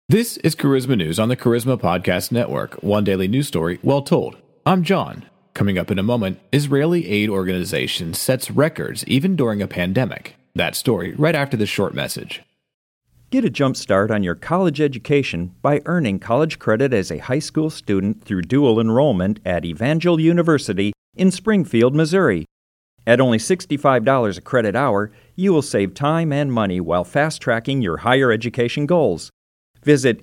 This is Charisma News on the Charisma Podcast Network, one daily news story well told. I'm John. Coming up in a moment, Israeli aid organization sets records even during a pandemic. That story right after this short message. Get a jump start on your college education by earning college credit as a high school student through dual enrollment at Evangel University in Springfield, Missouri. At only $65 a credit hour, you will save time and money while fast-tracking your higher education goals. Visit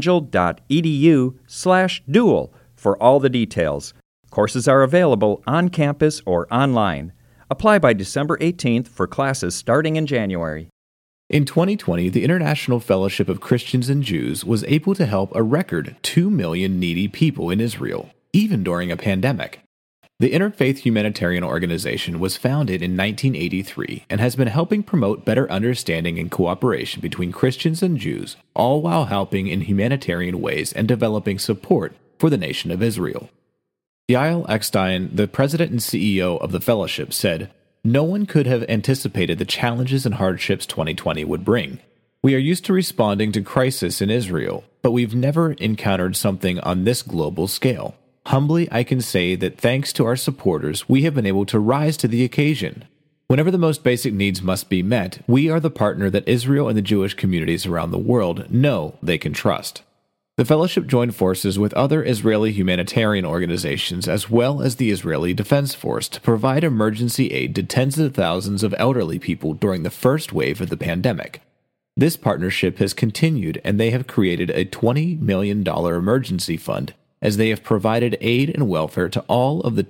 evangel.edu/dual for all the details. Courses are available on campus or online. Apply by December 18th for classes starting in January. In 2020, the International Fellowship of Christians and Jews was able to help a record 2 million needy people in Israel, even during a pandemic. The Interfaith Humanitarian Organization was founded in 1983 and has been helping promote better understanding and cooperation between Christians and Jews, all while helping in humanitarian ways and developing support for the nation of Israel. Yael Eckstein, the president and CEO of the fellowship, said, "No one could have anticipated the challenges and hardships 2020 would bring. We are used to responding to crisis in Israel, but we've never encountered something on this global scale. Humbly, I can say that thanks to our supporters, we have been able to rise to the occasion. Whenever the most basic needs must be met, we are the partner that Israel and the Jewish communities around the world know they can trust." The fellowship joined forces with other Israeli humanitarian organizations as well as the Israeli Defense Force to provide emergency aid to tens of thousands of elderly people during the first wave of the pandemic. This partnership has continued, and they have created a $20 million emergency fund as they have provided aid and welfare to all of the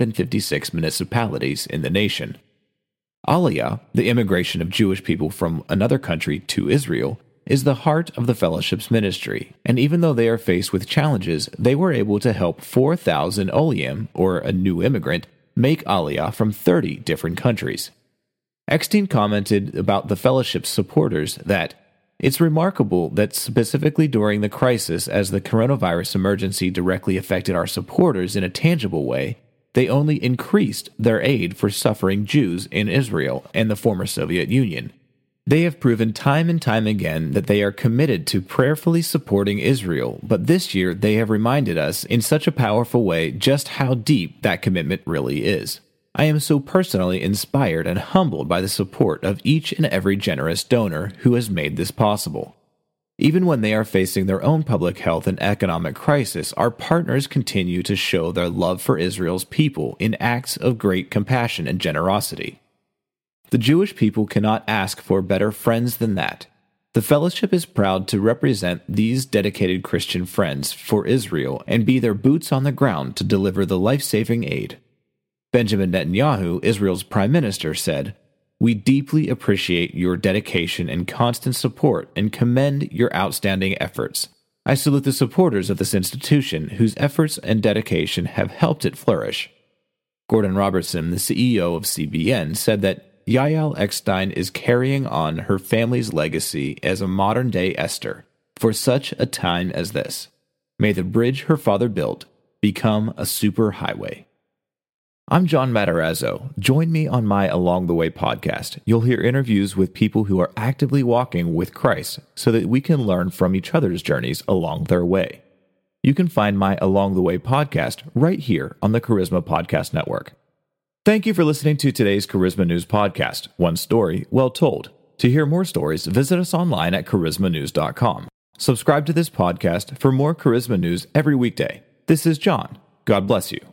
256 municipalities in the nation. Aliyah, the immigration of Jewish people from another country to Israel, is the heart of the fellowship's ministry, and even though they are faced with challenges, they were able to help 4,000 Olim, or a new immigrant, make Aliyah from 30 different countries. Eckstein commented about the fellowship's supporters that, "It's remarkable that specifically during the crisis as the coronavirus emergency directly affected our supporters in a tangible way, they only increased their aid for suffering Jews in Israel and the former Soviet Union. They have proven time and time again that they are committed to prayerfully supporting Israel, but this year they have reminded us in such a powerful way just how deep that commitment really is. I am so personally inspired and humbled by the support of each and every generous donor who has made this possible. Even when they are facing their own public health and economic crisis, our partners continue to show their love for Israel's people in acts of great compassion and generosity. The Jewish people cannot ask for better friends than that. The fellowship is proud to represent these dedicated Christian friends for Israel and be their boots on the ground to deliver the life-saving aid." Benjamin Netanyahu, Israel's prime minister, said, "We deeply appreciate your dedication and constant support and commend your outstanding efforts. I salute the supporters of this institution whose efforts and dedication have helped it flourish." Gordon Robertson, the CEO of CBN, said that Yael Eckstein is carrying on her family's legacy as a modern-day Esther for such a time as this. May the bridge her father built become a superhighway. I'm John Matarazzo. Join me on my Along the Way podcast. You'll hear interviews with people who are actively walking with Christ so that we can learn from each other's journeys along their way. You can find my Along the Way podcast right here on the Charisma Podcast Network. Thank you for listening to today's Charisma News podcast, one story well told. To hear more stories, visit us online at charismanews.com. Subscribe to this podcast for more Charisma News every weekday. This is John. God bless you.